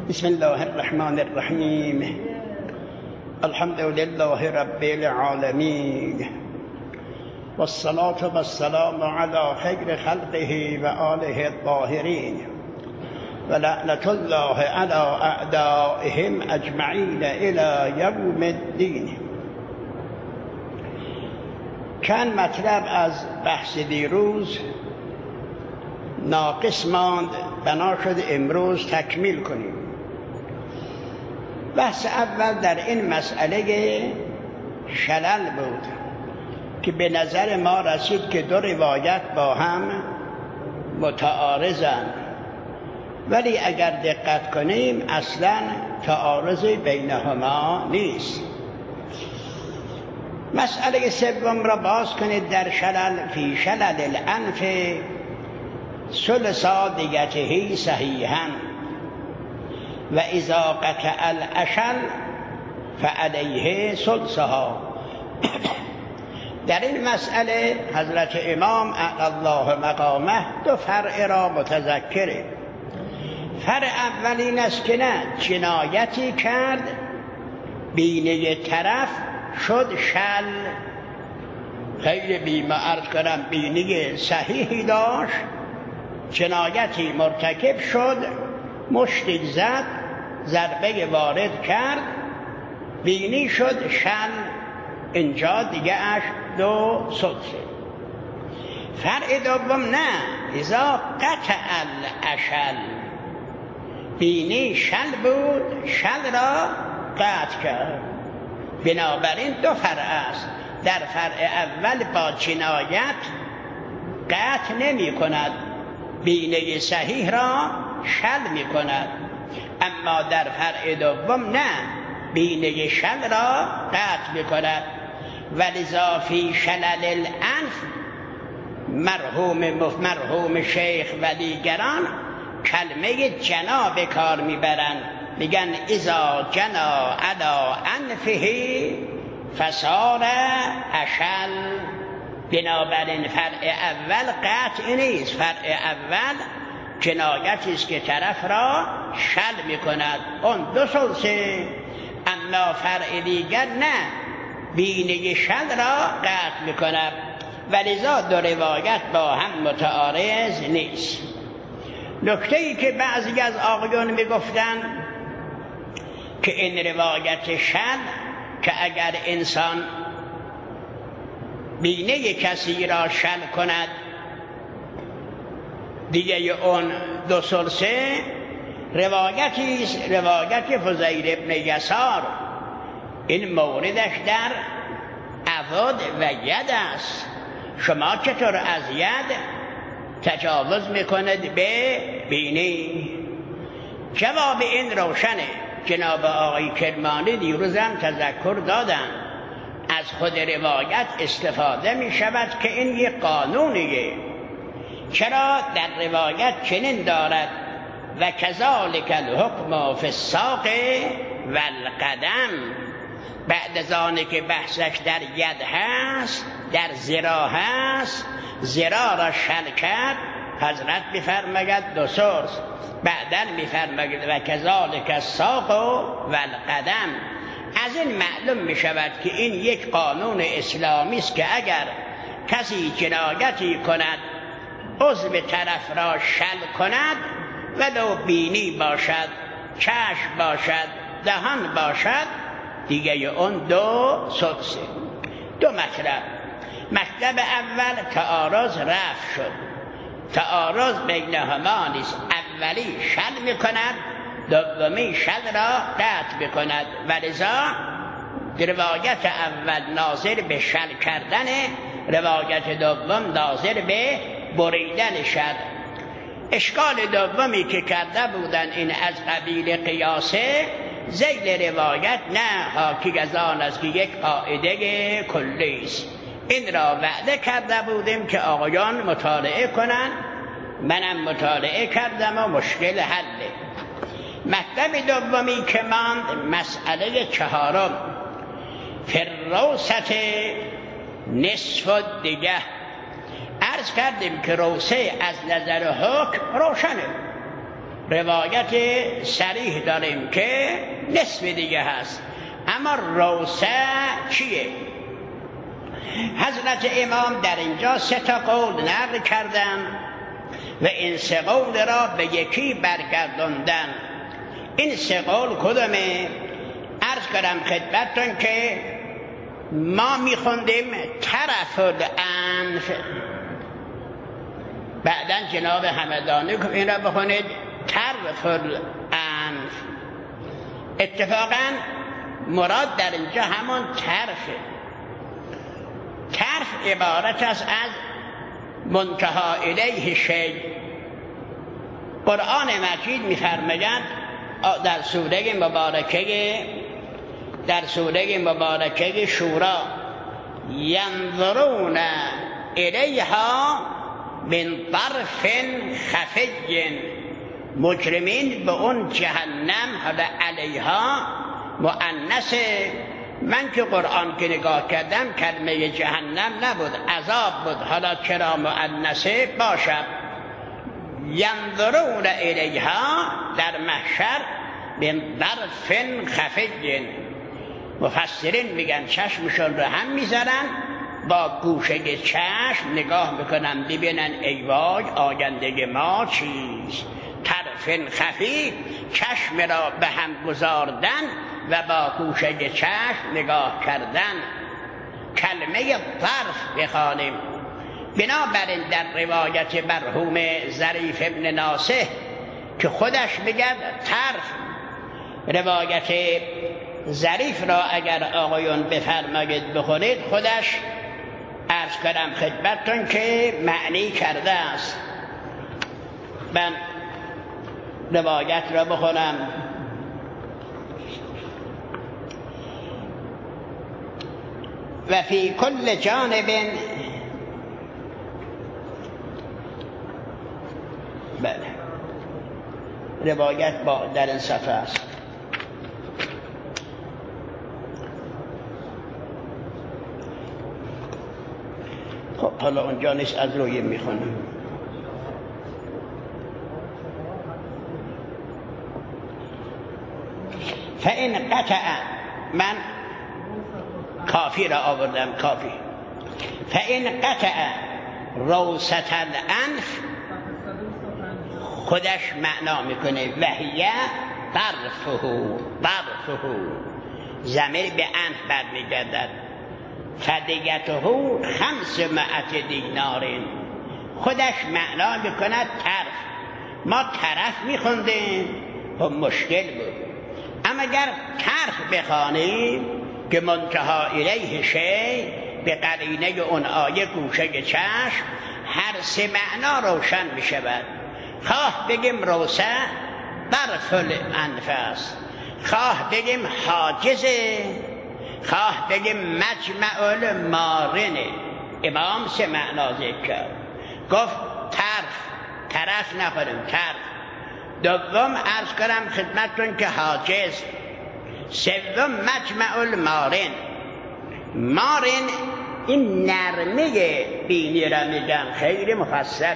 بسم الله الرحمن الرحیم. الحمد لله رب العالمین والصلاة والسلام علی خیر خلقه و آله الطاهرین و لعنة الله علی اعدائهم اجمعین الی یوم الدین. چند مطلب از بحث دیروز ناقص ماند، بنا شد امروز تکمیل کنیم. بحث اول در این مسئله شلل بود که به نظر ما رسید که دو روایت با هم متعارضند، ولی اگر دقت کنیم اصلا تعارضی بینهما نیست. مسئله سوم را باز کنید. در شلل فی شلل الانف ثلثا دیته صحیحا و اذا قطع الاشل فعلیه ثلثها. در این مسئله حضرت امام اعلی الله مقامه دو فرع را متذکره. فرع اول این است که نه، جنایتی کرد، بینه طرف شد شل، خیلی بیمه عرض کنم بینه صحیحی داشت، جنایتی مرتکب شد، مشتی زد، ضربه وارد کرد، بینی شد شل، اینجا دیگه اش دو ثلثه. فرع دوم نه، اذا قطع الاشل، بینی شل بود، شل را قطع کرد. بنابراین دو فرع است. در فرع اول با جنایت قطع نمی کند، بینه صحیح را شل می کند، اما در فرع دوم نه، بینه شل را قطع می کند. ولذا فی شلل الانف مرحوم شیخ و دیگران کلمه جنا به کار میبرند، میگن اذا جنا علی انفه فصار اشل. بنابراین فرع اول قطع نیست، فرع اول جنایتی است که طرف را شل میکند، اون دو ثلثه. اما فرع دیگر نه، بینه شل را قطع میکند. ولذا دو روایت با هم متعارض نیست. نکته ای که بعضی از آقایون میگفتن که این روایت شل که اگر انسان بینه کسی را شل کند دیگه اون دو ثلثه، روایتی است، روایت فضیل ابن یسار. این موردش در عضد و ید است. شما چطور از ید تجاوز میکنید به بینی؟ جواب این روشنه. جناب آقای کرمانی دیروز هم تذکر دادن، از خود روایت استفاده می شود که این یک قانونیه. چرا در روایت چنین دارد و کذالک الحکم فی الساق و القدم، بعد از آنه که بحثش در ید هست، در ذراع هست، ذراع را شل کرد، حضرت می‌فرماید دو ثلث. بعداً می‌فرماید و کذالک الساق و القدم. از این معلوم می شود که این یک قانون اسلامی است که اگر کسی جنایتی کند، عضو طرف را شل کند، ولو بینی باشد، چشم باشد، دهان باشد، دیگه اون دو ثلثه. دو مطلب. مطلب اول تعارض رفع شد، تعارض بینهما نیست. اولی شل می کند، دومی شل را قطع بکند. ولذا روایت اول ناظر به شل کردن، روایت دوم ناظر به بریدن شل. اشکال دومی که کرده بودن این از قبیل قیاسه، ذیل روایت نه حاکی از آن است که یک قاعده کلی است. این را وعده کرده بودیم که آقایان مطالعه کنن، منم مطالعه کردم و مشکل حله. مطلب دومی که ماند مسئله چهارم، فروست نصف دیگه. عرض کردیم که روسه از نظر حکم روشنه، روایت صریح داریم که نصف دیگه هست. اما روسه چیه؟ حضرت امام در اینجا 3 قول نقل کردن و این 3 قول را به یکی برگرداندن. این 3 قول کدومه؟ عرض کردم خدمتتون که ما میخوندیم طرف الانف، بعداً جناب همدانی که این را بخونید طرف الانف. اتفاقاً مراد در اینجا همون طرفه. طرف عبارت است از منتهی الیه شیء. قرآن مجید می‌فرماید در سوره مبارکه شورا ینظرون الیها من طرف خفی، مجرمین به اون جهنم حالا علیها مؤنث. من که قرآن که نگاه کردم کلمه جهنم نبود، عذاب بود، حالا چرا مؤنثه باشد؟ ینظرون الیها در محشر من طرف خفی. مفسرین میگن چشمشون رو هم میذارن، با گوشه چشم نگاه میکنن ببینن ای وای آینده ما چیست. طرف خفی، چشم را به هم گذاردن و با گوشه چشم نگاه کردن. کلمه طرف بخوانیم. بنابراین در روایت مرحوم ظریف ابن ناصح که خودش میگه طرف، روایت ظریف را اگر آقایون بفرمایید بخونید، خودش عرض کردم خدمتتون که معنی کرده است. من روایت را بخونم. و فی کل جانب، بله روایت با در این صفحه است. خب حالا اونجا نیست، از روی میخونم. فإن قطع، من کافی را آوردم، کافی. فإن قطع روسة الانف، خودش معنا میکنه وحیه طرفه، ضمیر به انف برمیگردد. فدیته 500 دینار، خودش معنا میکند طرف. ما طرف میخوندیم خب مشکل بود، اما اگر طرف بخوانیم که منتهی الیه شیء، به قرینه اون آیه گوشه چشم، هر 3 معنا روشن میشود. خواه بگیم روسه طرف الانف است، خواه بگیم حاجزه، خواه بگیم مجمع المارنه. امام 3 معنا ذکر کرد. گفت طرف نخوریم، طرف. دوم عرض کنم خدمتتون که حاجز. سوم مجمع المارن. مارن این نرمه بینی را میگن، خیلی مفصل.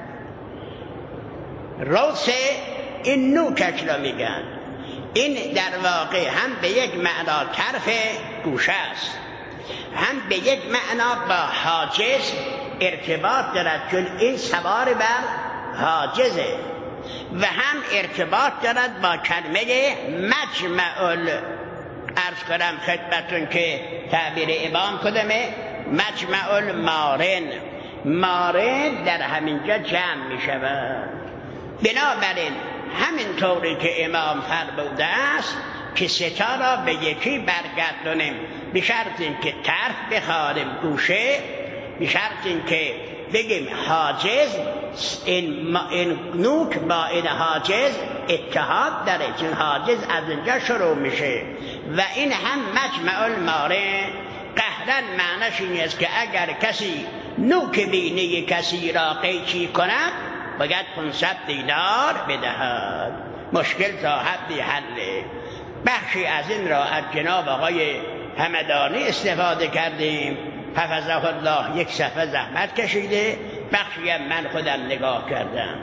روسه این نوکش را میگن. این در واقع هم به یک معنا طرف گوشه است، هم به یک معنا با حاجز ارتباط دارد، چون این سوار بر حاجزه، و هم ارتباط دارد با کلمه مجمع عرض کنم خدمتون که تعبیر امام کدامه؟ مجمع المارن. مارن در همینجا جمع می شود. بنابراین همین طوری که امام فرموده است که 3 را به یکی برگردونیم، به شرط که طرف بخوانیم گوشه، به شرط که بگیم حاجز. این نوک با این حاجز اتحاد داره، چون حاجز از اینجا شروع میشه. و این هم مجمع المارن. قهرن معنیش این است که اگر کسی نوک بینی کسی را قیچی کند باید 500 دینار بدهد. مشکل تا حدی حله. بخشی از این را از جناب آقای همدانی استفاده کردیم، حفظه الله، 1 صفحه زحمت کشیده، بخشی من خودم نگاه کردم.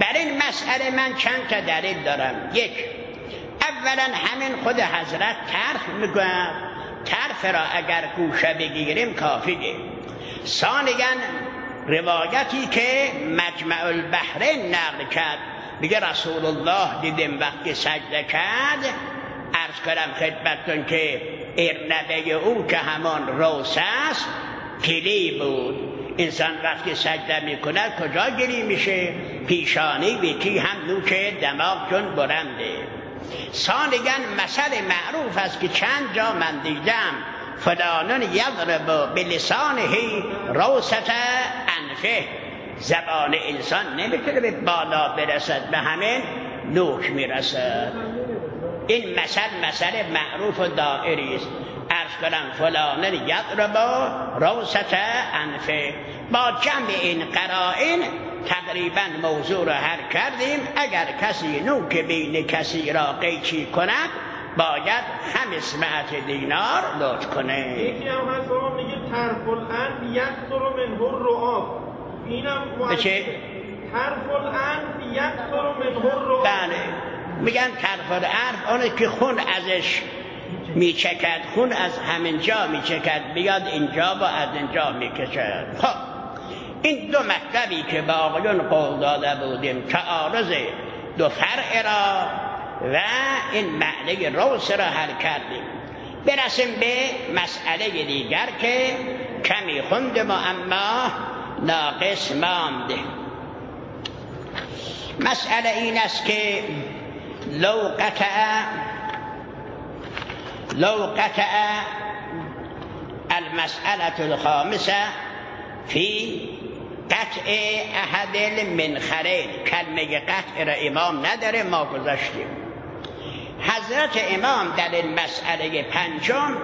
بر این مسئله من چند تا دلیل دارم. یک، اولا همین خود حضرت طرف میگوید، طرف را اگر گوشه بگیریم کافیه. ثانیاً روایتی که مجمع البحرین نقل کرد، میگه رسول الله دیدیم وقتی سجده کرد، عرض کردم خدمتتون که ارنبه او که همان روس است گلی بود. انسان وقتی سجده میکند کجا گلی میشه؟ پیشانی بیتی هم نوک دماغ چون برنده. ثانیاً مثل معروف است که چند جا من دیدم فلانون یضرب بلسانه روسة انفه، زبان انسان نمیتونه به بالا برسد، به همین نوک میرسد. این مثل معروف و دائری است. عرض کنم فلانون یضرب روسة انفه. با جمع این قرائن تقریبا موضوع را حل کردیم. اگر کسی نوک بین کسی را قیچی کند باید 500 دینار لطف کنه. یکی هم هست با میگه طرف الانف یکثر منه الرعاب. اینم چه؟ طرف الانف یکثر منه الرعاب. بله میگن طرف الانف اونه که خون ازش میچکد، خون از همین جا میچکد بیاد اینجا و از اینجا میکشد. خب این دو مطلبی که با آقایون قول داده بودیم تعارض دو فرع را و این معنی روس را حل کردیم. برسیم به مسئله دیگر که کمی خوندم و اما ناقص مانده. مسئله این است که لو قطع المسألة الخامسة في قطع احد المنخرين. کلمه قطع را امام نداره، ما گذاشتیم. حضرت امام در این مسئله پنجم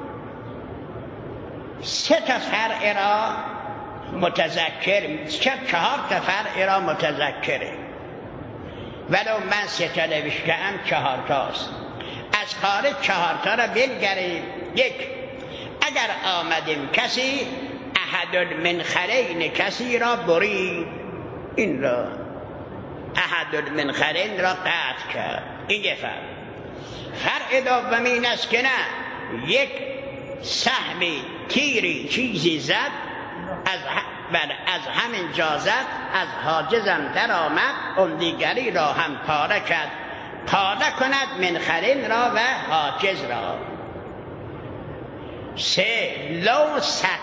3 فرع را متذکر، 4 فرع را متذکره، ولو من 3 نوشتم 4 تاست. از خارج 4 را بنگریم. 1، اگر آمدیم کسی احد المنخرین کسی را برید، این را احد المنخرین را قطع کرد، این یه فرع دوم این است که نه، یک سهمی تیری چیزی زد، از همین جا زد، از حاجزم در آمد، اون دیگری را هم پاره کرد، پاره کند منخرین را و حاجز را. 3، لو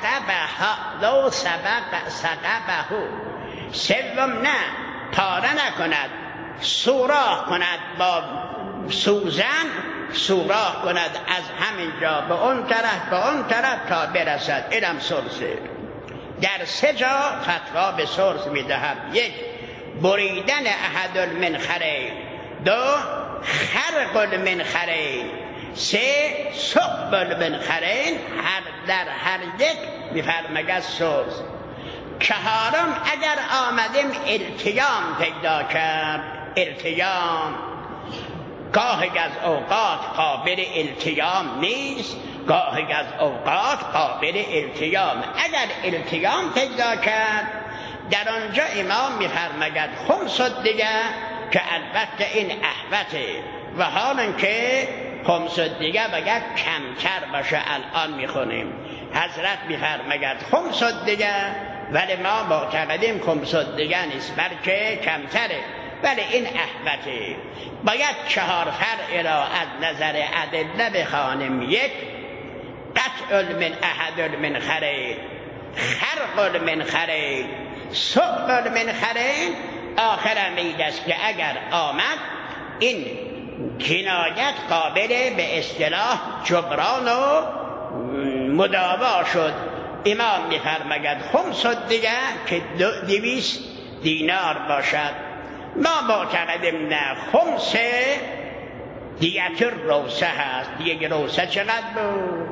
سقبه. سوم نه، پاره نکند، سوراخ کند با سوزن، سوراخ کند از همین جا به اون طرف تا برسد. اینم سلسه. در 3 جا فتوا به سلس میدهد. 1، بریدن احد المنخرین. 2، خرق المنخرین. 3، ثقب المنخرین. در هر یک میفرماید سلس. 4م اگر آمدیم التیام پیدا کرد. التیام گاهی از اوقات قابل التیام نیست، گاهی از اوقات قابل التیام. اگر التیام پیدا کرد در آنجا امام میفرماید خمس دیگه، که البته این احوته و حالا که خمس دیگه باید کمتر باشه. الان میخونیم حضرت میفرماید خمس دیگه، ولی ما معتقدیم خمس دیگه نیست بلکه کمتره، ولی این احوته. باید 4 فرع را از نظر ادله بخوانیم. 1، قطع احد المنخرین، خرق المنخرین، ثقب المنخرین. آخر امید است که اگر آمد این جنایت قابل به اصطلاح جبران و مداوا شد. امام می‌فرماید خمس دیگه که 200 دینار باشد. ما معتقدیم نه، خمس دیت روسه هست. دیگه روسه چقدر بود؟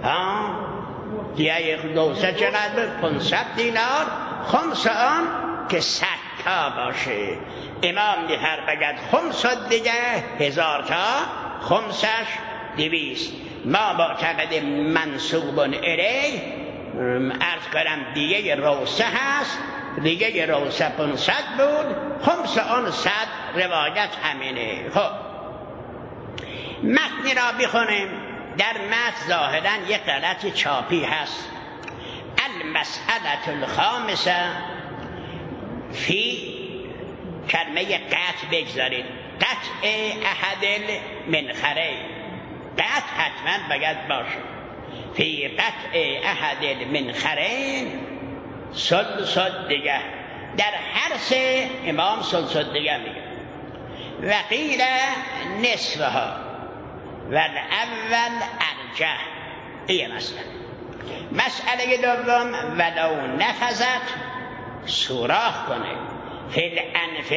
دیگه روسه چقدر بود؟ 500 دینار. خمس آن که 100 تا باشه. امام می‌فرماید خمس دیگه 1000 تا، خمسش 200. ما معتقدیم منسوب الیه عرض کنم دیگه روسه هست، دیگه روسه 500 بود، خمس آن 100 روایت همینه. خب متنی را بخونیم. در متن ظاهرا یک غلط چاپی هست. المسئله الخامسه فی کلمه قطع بگذارید، قطع احد المنخرین، قطع حتما باید باشه. فی قطع احد المنخرین ثلث دیگه، در هر سه امام ثلث دیگه میگه. و قیل نصفها و الاول ارجح. این مسئله دوم ولو نفذت، سوراخ کنه، فی الانف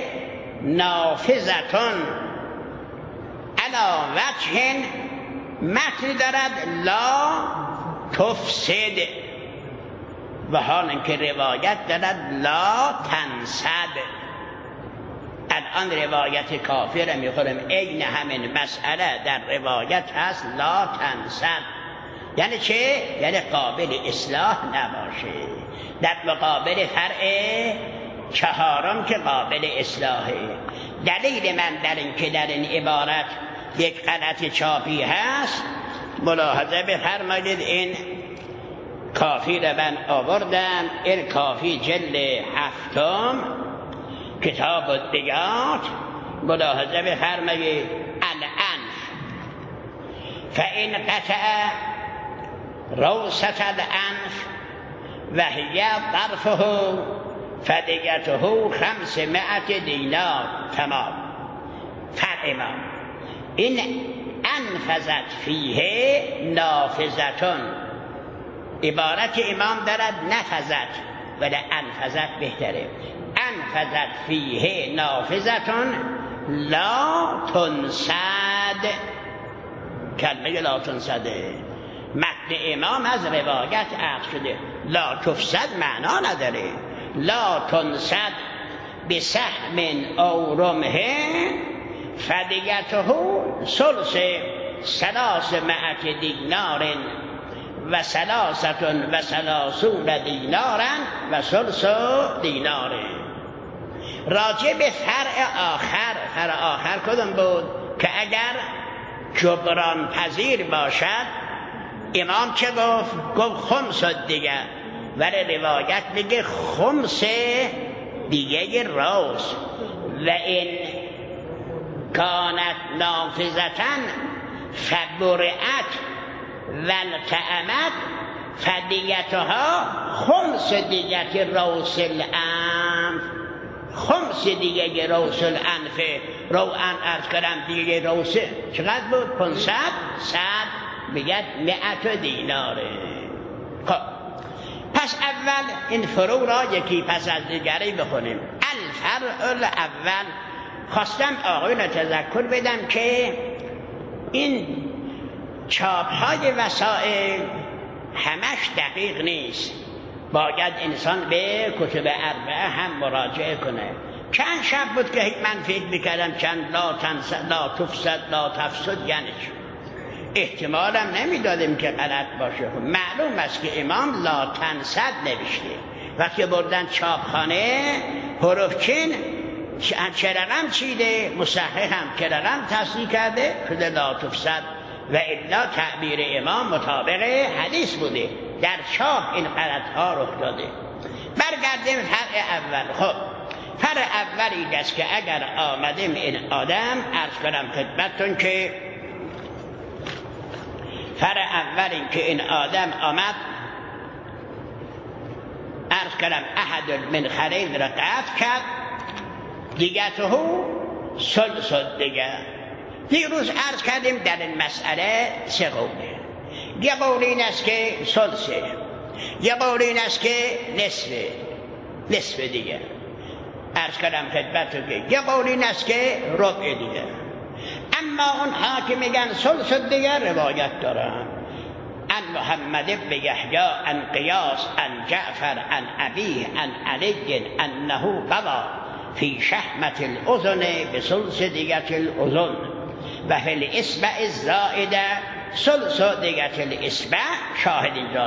نافذتون علی وجه، متن دارد لا تفسد، و حال اینکه روایت دارد لا تنسد. الان روایت کافر میخورم، عین همین مسئله در روایت هست لا تنسد. یعنی چه؟ یعنی قابل اصلاح نباشه، در مقابل فرع چهارم که قابل اصلاحه. دلیل من در این که در این عبارت یک غلط چاپی هست، ملاحظه بفرمایید. این کافی را من آوردم، این کافی جلد 7 کتاب الدیات، ملاحظه بفرمایید. الانف فإن قطع روسة الانف و هی طرفه فدیته 500 دینار تمام. فرامام این انفذت فیه نافذتون، عبارت امام دارد نفذت ولی انفذت بهتره. انفذت فیه نافذتون لا تنسد، کلمه لا تنسده متن امام از روایت اخذ شده. لا تفسد معنا نداره. لا تنسد بسهم او رمه فدیته ثلث 300 دینار و 33 دینارا و ثلث دینار. راجع به فرع آخر کدوم بود؟ که اگر جبران پذیر باشد، امام چه گفت خمس دیگه، ولی روایت میگه خمس دیگه روز. و این کانت نافذتن فبرئت و التئمت فدیتها خمس دیگه روس الانف، خمس دیگه روس الانف. رو ان ارز کردم دیگه روسه چقدر بود؟ 500 100 بگید 100 دیناره. خب پس اول این فرو را یکی پس از دیگری بخونیم. الفرع الاول، خواستم آقایون تذکر بدم که این چاپ های وسائل همش دقیق نیست، باید انسان به کتب اربعه هم مراجعه کنه. چند شب بود که من فکر میکردم چند لا تنسد لا تفسد لا تفسد یعنی احتمالم نمیدادیم که غلط باشه. معلوم است که امام لا تنسد نوشته. وقتی بردن چاپخانه حروفچین چه رقم چیده، مصحح هم چه رقم تصحیح کرده شده لا تفسد، و الا تعبیر امام مطابق حدیث بوده. در چاپ این غلط ها رخ داده. برگردیم فرع اول. خب فرع اول این است که اگر آمدیم این آدم، عرض کنم خدمتتون که فرع اول این که این آدم آمد، عرض کنم احد المنخرین را قطع کرد، دیگه تو ثلث دیگه. دیروز عرض کردیم در این مسئله 3 قوله. یه قول این است که ثلثه، یه قول این است که نصف دیگه. عرض کردم خدمتتون که یه قول این است که ربع دیگه. اما اونها که میگن ثلث دیگه روایت دارن. عن محمد بن یحیی عن قیاس عن جعفر عن ابیه عن علی انه قضى فی شحمة الاذن بثلث دیگه الاذن و فی الاصبع الزائده ثلث دیگه الاصبع. شاهد اینجاست.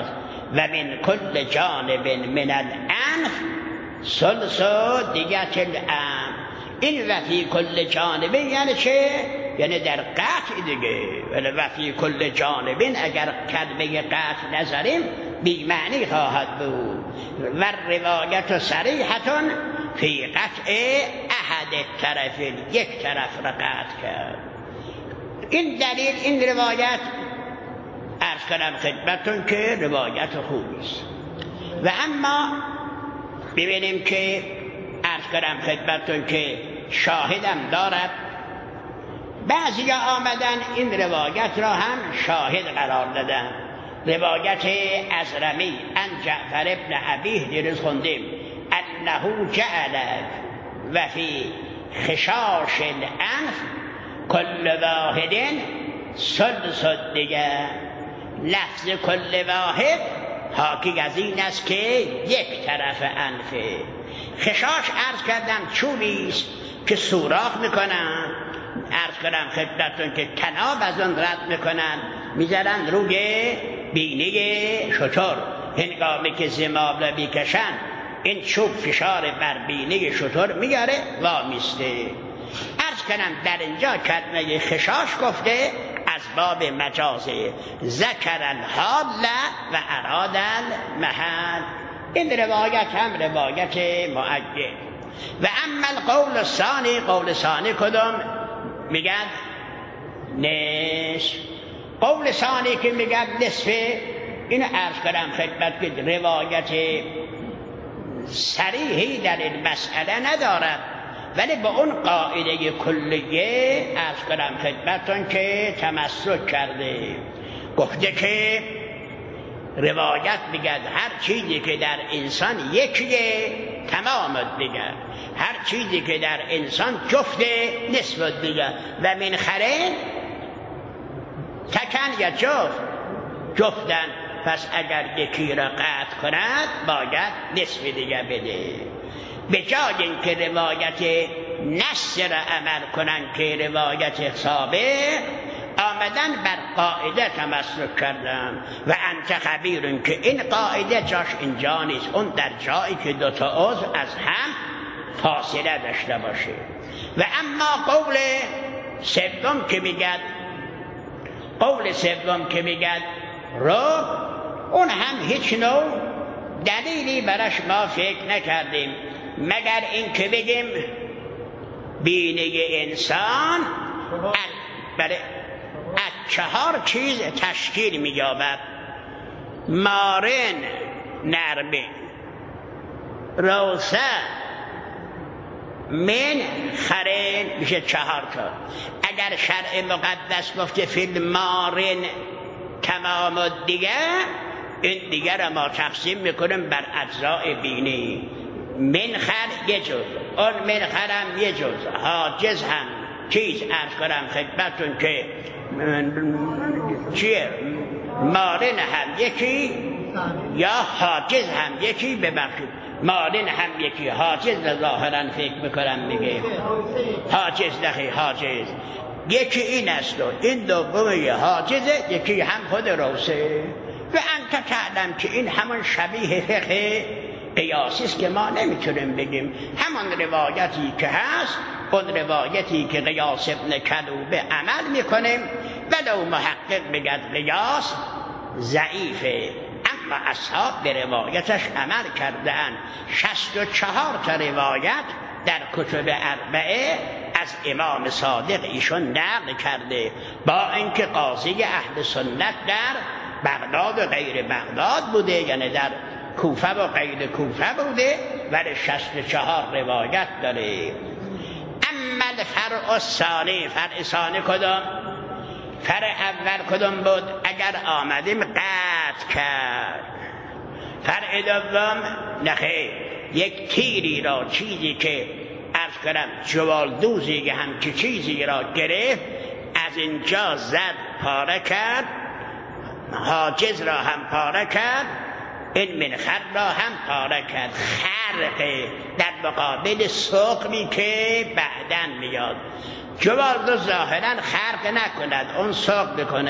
و من کل جانب من الانف ثلث دیگه الام. این و فی کل جانب یعنی چه؟ یعنی در قطع دیگه. و فی کل جانب اگر کلمه قطع نذاریم بی معنی خواهد بود. و روایت صریحتون فی قطع احد الطرفین، یک طرف را قطع کرد. این دلیل، این روایت عرض کنم خدمتون که روایت خوبی است. و اما ببینیم که عرض کنم خدمتون که شاهدم دارد. بعضی آمدن این روایت را هم شاهد قرار دادن. روایت ازرمی ان جعفر ابن ابیه دیروز خوندیم انه جعل و فی خشاش الانف کل واحد ثلث دیگه. لفظ کل واحد حاکی از این است که یک طرف انفه. خشاش عرض کردم چوبی است که سوراخ میکنن، عرض کنم خدمتتون که تناب از اون رد میکنن میذارن روی بینی شتر. هنگامی که زمام را میکشن این چوب فشار بر بینی شتر میاره و میسته. عرض کنم در اینجا کلمه خشاش گفته از باب مجازه، ذکر الحال و اراد المحل. این روایت هم روایت مؤید. و اما القول الثانی، قول ثانی کدام؟ میگن نصف. قول ثانی که میگن نصف، این عرض کنم خدمت که روایت صریحی در این مسئله ندارد، ولی با اون قاعده کلیه عرض کنم خدمتون که تمسک کرده. گفته که روایت میگن هر چیزی که در انسان یکیه تمام دیگه، هر چیزی که در انسان جفته نصف دیگه. و من خرین تکن یا جفتن، پس اگر یکی را قطع کند باید نصف دیگه بده. به جای اینکه روایت نص را عمل کنن که روایت حسابه، آمدن بر قاعده تمسک کردن. و انت خبیرون که این قاعده جاش اینجا نیست، اون در جایی که دوتا عضو از هم فاصله داشته باشه. و اما قول سوم که میگن رو، اون هم هیچ نوع دلیلی برش ما فکر نکردیم مگر این که بگیم بینی انسان از 4 چیز تشکیل می‌یابد: مارن، نرمه، روسه، من، خرین، میشه 4 تا. اگر شرع مقدس گفته فیل مارن تمام دیگه، این دیگه را ما تقسیم میکنیم بر اجزای بینی. منخر یه جز، اون منخر هم یه جز، حاجز هم چیز ارز کنم خدمتون که چیه، مارن هم یکی یا حاجز هم یکی. ببخشید مارن هم یکی، حاجز ظاهرا فکر میکنم میگه حاجز، نخی حاجز یکی این است و این دومی حاجزه، یکی هم خود روسه. و انت تعلم که این همون شبیه فقه قیاسی است که ما نمیتونیم بگیم همون روایتی که هست، اون روایتی که قیاس ابن کلوبه عمل میکنیم ولو محقق بگد قیاس ضعیفه، اما اصحاب به روایتش عمل کردن. 64 تا روایت در کتب اربعه از امام صادق ایشون نقل کرده، با اینکه قاضی اهل سنت در بغداد و غیر بغداد بوده، یعنی در کوفه و غیر کوفه بوده، ولی 64 روایت داره. اما الفرع الثانی، فرع ثانی کدام؟ فرع اول کدام بود؟ اگر آمدیم قطع کرد. فرع دوم نخیر، یک تیری را، چیزی که عرض کنم جوالدوزی که هم که چیزی را گرفت، از اینجا زد پاره کرد، حاجز را هم پاره کرد، این منخر را هم پاره کرد. خرق در مقابل سقمی که بعدن میاد. جوالدوز ظاهرا خرق نکند، اون سقم بکنه،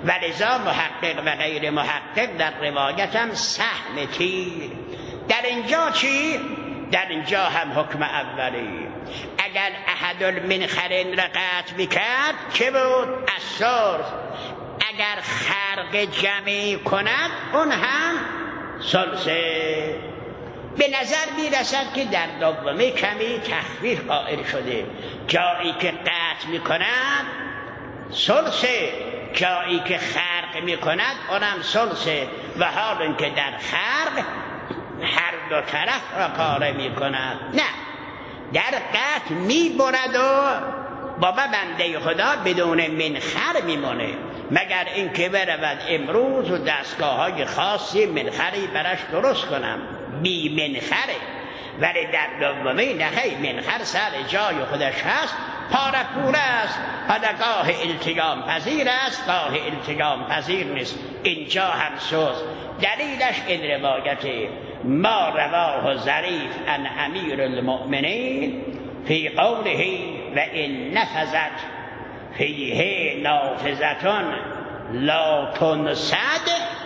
و لذا محقق و غیر محقق در روایت هم سهم تیر. در اینجا چی؟ در اینجا هم حکم اولی. اگر احد المنخرین را قطع میکرد چه بود؟ الثلث. اگر خرق جمعی کند اون هم ثلثه. به نظر میرسد که در دومی کمی تخفیف قائل شده. جایی که قطع میکند ثلثه، جایی که خرق میکند اونم ثلثه. و حال اینکه در خرق هر دو طرف را پاره میکند، نه در قطع میبرد و بابا بنده خدا بدون منخر میمونه، مگر اینکه برود امروز و دستگاه های خاصی منخری براش درست کنم، بی منخره. ولی در دومی نخی منخر سر جای خودش هست، پاره پوره است، حالا گاه التیام پذیر است، گاه التیام پذیر نیست. اینجا هم سوز دلیلش این روایت ما رواه ظریف عن امیر المؤمنین فی قوله و این نفذت فیه نافذتون لا تنصد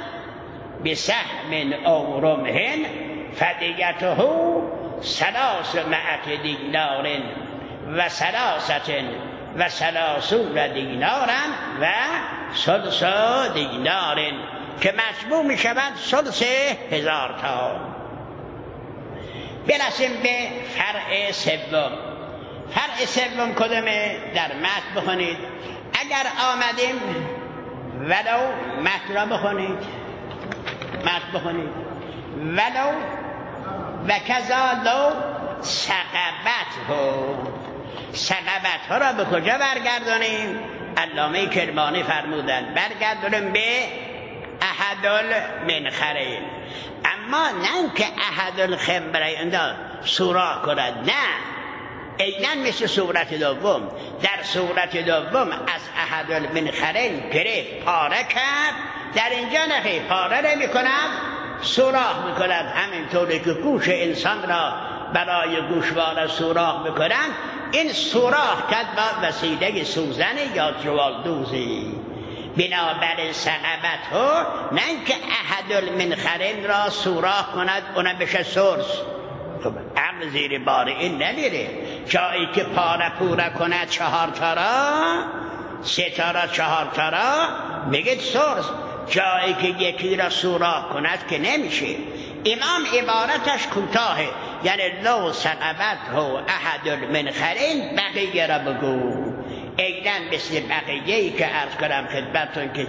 بسهم او رمح فدیته 300 دینار و 33 دینارا و 3 دینار که مجموع می شود 3,000 تا. برسیم به فرع سوم. فرع سوم کدومه؟ در متن بخونید. اگر آمدیم ولو متن را بخونید، متن بخونید. ولو و کذا لو سقبت ها را به کجا برگردانیم؟ علامه کرمانی فرمودن برگردانیم به احد المنخرین. اما نه که احد الخمرین سوراخ کند، نه، اینن مثل صورت دوم. در صورت دوم از احد المنخرین گرفت پاره کرد، در اینجا نخی پاره نمی کند، سوراخ میکند. همینطوری که گوش انسان را برای گوشواره سوراخ میکنند، این سوراخ کرد با وسیله سوزن یا جوالدوزی. بنابراین سقبت ها نه که احد المنخرین را سوراخ کند اونم بشه سرس. خب عقل زیر بار این نمیره. جایی که پاره پوره کند 4 تا را، 3 تا را 4 تا را میگه سرس. جایی که یکی را سوراخ کند که نمیشه. امام عبارتش کوتاهه، یعنی لو سقبت ها احد المنخرین بقیه را بگو. ایدن مثل بقیه‌ای که عرض کنم خدمتون که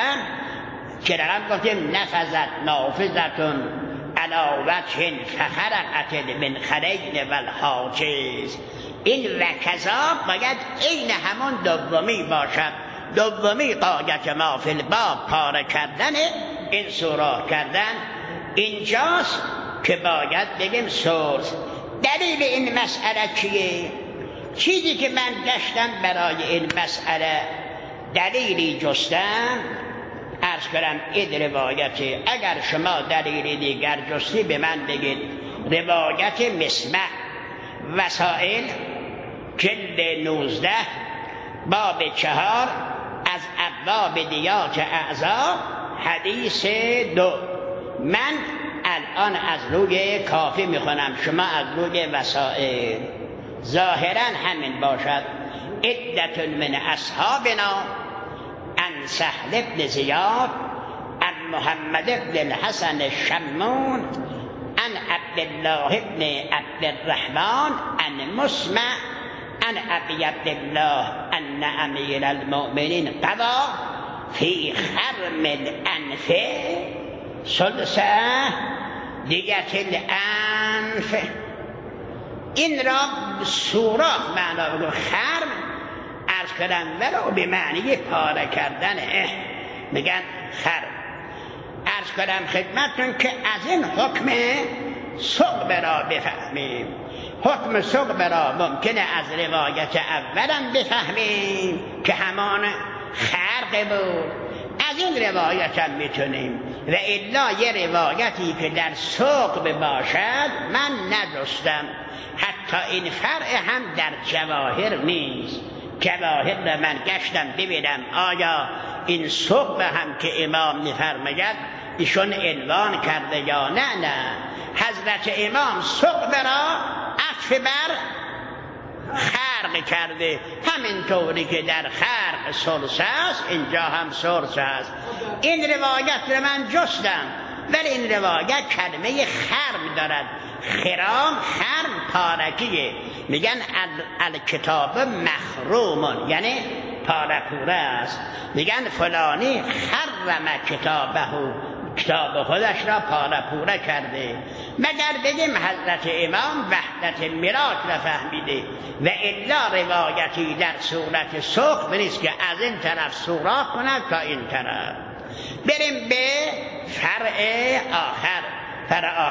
چرارم گفتیم نفذت نافذتون علی وجه فخرقت المنخرین والحاجز. این وکذا باید این همون دومی باشد. دومی قایت ما فی الباب پاره کردن، این سوراخ کردن. اینجاست که باید بگیم سرس. دلیل این مسئله چیه؟ چیزی که من گشتم برای این مسئله دلیلی جستم، عرض کنم این روایته. اگر شما دلیلی دیگر جستی به من بگید. روایت مسمع وسائل جلد 19 باب 4 از ابواب دیات اعضا حدیث 2. من الان از روی کافی میخونم، شما از روی وسائل. ظاهرا همین باشد. عدت من اصحابنا عن سهل بن زیاد عن محمد بن الحسن الشمون عن عبدالله بن عبدالرحمن عن مسمع عن ابي عبدالله ان امیر المؤمنین قضا فی خرم الانف ثلث دیت الانف. این را سوراخ معنا بگو. خرم عرض کردن ولو به معنی پاره کردن، میگن خرم. عرض کردم خدمتون که از این حکم ثقب را بفهمیم. حکم ثقب را ممکنه از روایت اولم بفهمیم که همان خرق بود، از این روایت هم میتونیم. و الا یه روایتی که در ثقب باشد من نداشتم. حتی این فرع هم در جواهر نیست. جواهر را من گشتم ببینم آیا این ثقب هم که امام میفرماید ایشون عنوان کرده یا نه؟ حضرت امام ثقب را عطف بر خرق کرده، همینطوری که در خرق ثلث است اینجا هم ثلث است. این روایت رو من جستم، ولی این روایت کلمه خرم دارد. خرم پارکیه، میگن الکتاب مخرومون، یعنی پارکوره است. میگن فلانی خرم کتاب خودش را پارکوره کرده. مگر بگیم حضرت امام وحدت مراک را فهمیده و الا روایتی در صورت ثقب نیست که از این طرف سوراخ کند تا این طرف. بریم به فرع آخر. فرع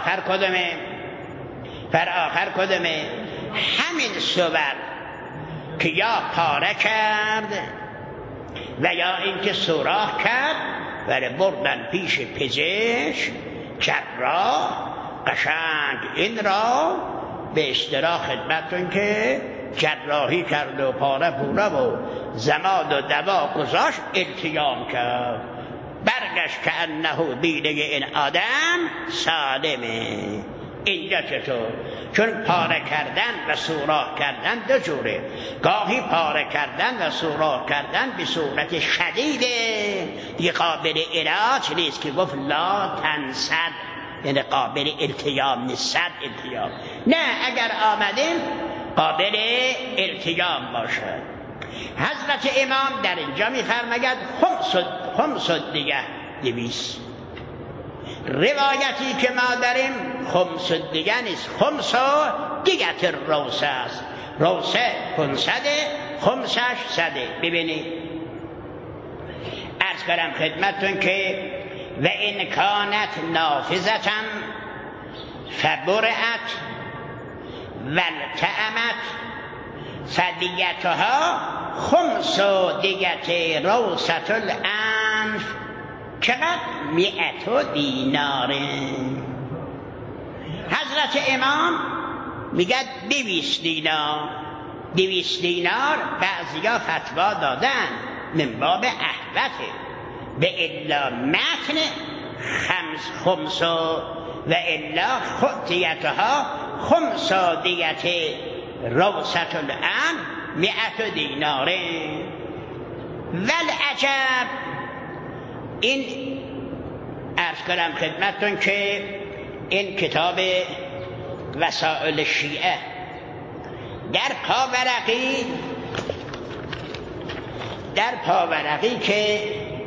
آخر کدومه؟ همین صور که یا پاره کرد و یا اینکه سوراخ کرد، ولی بردن پیش پزشک جراح قشنگ این را به اصطلاح خدمتتون که جراحی کرد و پاره پوره و زماد و دوا گذاشت، التیام کرد، برگشت که انه بیده این آدم سالمه. اینجا چطور؟ چون پاره کردن و سوراخ کردن دو جوره. گاهی پاره کردن و سوراخ کردن به صورت شدیده دیگه قابل علاج نیست که گفت لا تنصد، یعنی قابل التیام نیست. صد التیام نه، اگر آمدیم قابل التیام باشد. حضرت امام در اینجا میفرماید خمس دیگه 200. روایتی که ما داریم خمس دیگه نیست، خمس دیگه روسه است. روسه 500، خمسش 100. ببینید عرض کنم خدمتتون که و ان کانت نافذة فبرئت والتأمت فدیتها خمس دیگه روسة الانف چقدر؟ 100 دینار. حضرت امام میگه 200 دینار. 200 دینار بعضیا فتوا دادن من باب احوته، به الا متن خمس و الا خطیتها خمس دیگه روسة الان 100 دینار. والعجب این عرض کنم خدمتتون که این کتاب وسائل شیعه در پاورقی که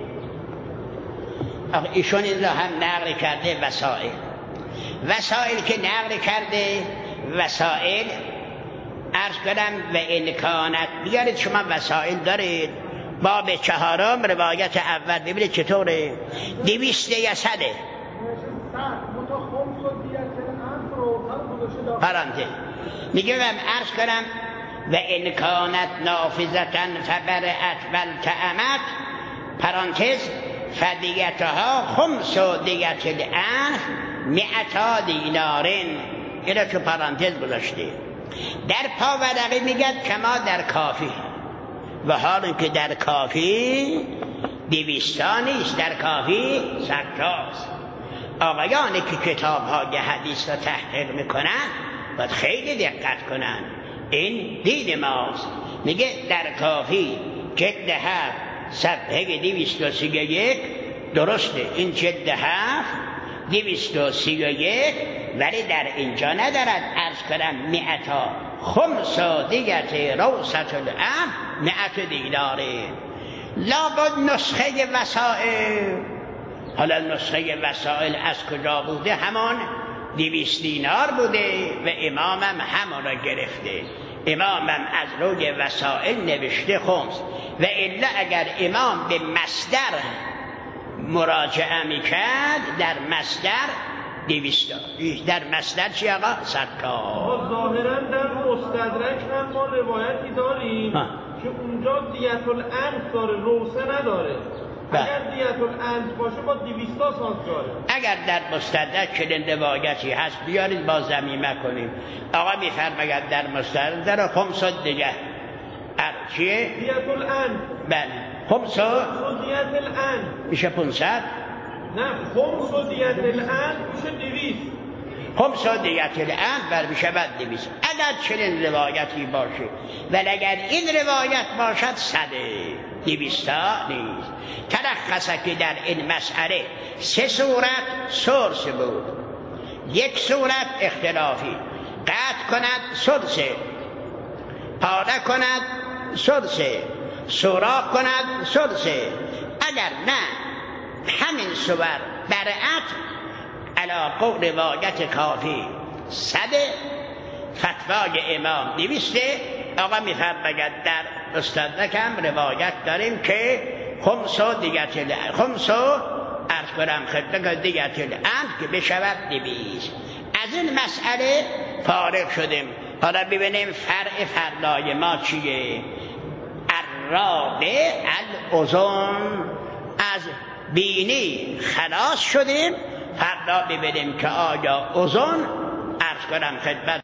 ایشون این را هم نقل کرده. وسائل که نقل کرده، وسائل عرض کنم و امکانات بیارید. شما وسائل دارید، باب 4 روایت اول ببینید چطوره. 200 دیگه 100 پرانتز میگه عرض کنم و امکانات نافذتن فبرئت والتأمت پرانتز فدیتها خمس دیگه الانف 100 دینارین. اینا تو پرانتز گذاشته. در پاورقی میگه کما در کافی، و حال که در کافی 200 نیست، در کافی 100 تاست. آقایانی که کتاب های حدیث را تحقیق میکنن باید خیلی دقت کنن. این دین ماست. میگه در کافی جلد 7 صفحه 231 درسته، این جلد 7 231، ولی در اینجا ندارد عرض کنم 100 خمس دیگه روسة الان 100 دیناره. لابد نسخه وسائل. حالا نسخه وسائل از کجا بوده؟ همان 200 دینار بوده و امامم همون را گرفته. امامم از روی وسائل نوشته خمس، و الا اگر امام به مصدر مراجعه میکرد، در مصدر 200 در مصدر چی آقا؟ 100 تا. ظاهرا در مستدرک هم ما روایتی داریم که اونجا دیت الانف داره، روسه نداره. اگر دیت الانف باشه با 200 سانت داره. اگر در مستدرک چنین روایتی هست بیارید با ضمیمه کنیم. آقا میفرماید در مستدرک در خمس دیگه چیه؟ دیت الانف. بله خمس دیت الان میشه 500. نه خمس و دیت الان میشه 200. خمس و دیت الان بر میشه بعد 200 اگر چنین روایتی باشه. ولی اگر این روایت باشد 100 200 نیست. تلخصه که در این مسئله 3 صورت سرس بود. یک صورت اختلافی، قطع کند سدسه، پاره کند سدسه، سوراخ کند سدسه. اگر نه همین صور برعت علی قول روایت کافی 100 فتوای امام 200. آقا میفرماید در مستدرکم روایت داریم که خمس و دیت خمس و عرض کنم خدمت دیت الامر که بشود 200. از این مسئله فارغ شدیم. حالا ببینیم فرع فرلای ما چیه. الرابع الاذن، از بینی خلاص شدیم. فردا ببینیم که آیا اذن عرض کنم خدمت